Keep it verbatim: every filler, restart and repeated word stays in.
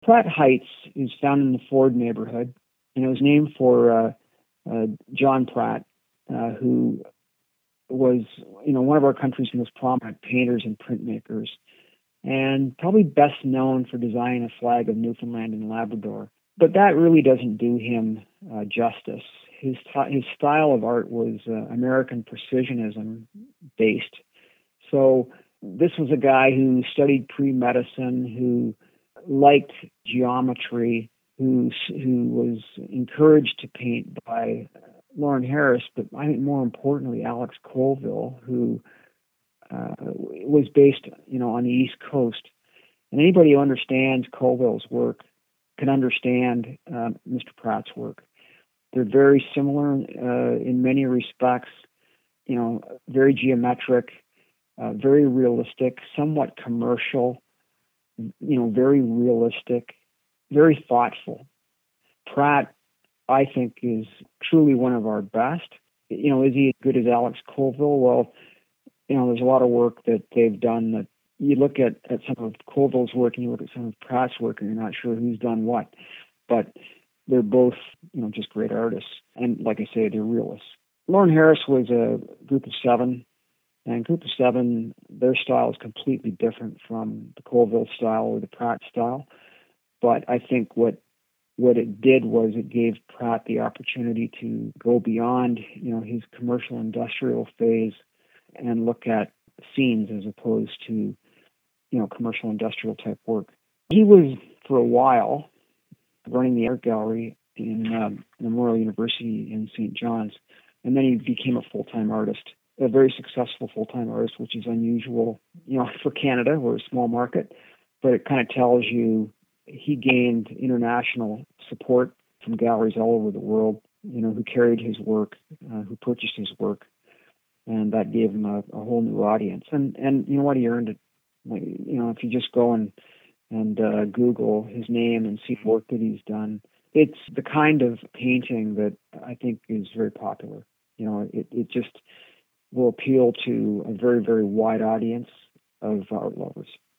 Pratt Heights is found in the Ford neighborhood, and it was named for uh, uh, John Pratt, uh, who was, you know, one of our country's most prominent painters and printmakers, and probably best known for designing a flag of Newfoundland and Labrador. But that really doesn't do him uh, justice. His t- his style of art was uh, American precisionism based. So this was a guy who studied pre-medicine, who liked geometry, who who was encouraged to paint by Lawrence Harris, but I think more importantly Alex Colville, who uh, was based, you know, on the East Coast. And anybody who understands Colville's work can understand uh, Mister Pratt's work. They're very similar uh, in many respects. You know, very geometric, uh, very realistic, somewhat commercial. You know, very realistic, very thoughtful. Pratt, I think, is truly one of our best. You know, is he as good as Alex Colville? Well, you know, there's a lot of work that they've done that you look at, at some of Colville's work and you look at some of Pratt's work and you're not sure who's done what. But they're both, you know, just great artists. And like I say, they're realists. Lawrence Harris was a group of seven. And group of seven, their style is completely different from the Colville style or the Pratt style. But I think what what it did was it gave Pratt the opportunity to go beyond, you know, his commercial industrial phase and look at scenes as opposed to, you know, commercial industrial type work. He was, for a while, running the art gallery in um, Memorial University in Saint John's, and then he became a full-time artist, a very successful full-time artist, which is unusual, you know, for Canada. We're a small market, but it kind of tells you he gained international support from galleries all over the world, you know, who carried his work, uh, who purchased his work, and that gave him a, a whole new audience. And and you know what, he earned it. Like, you know, if you just go and and uh, Google his name and see work that he's done, it's the kind of painting that I think is very popular. You know, it it just will appeal to a very very wide audience of art lovers.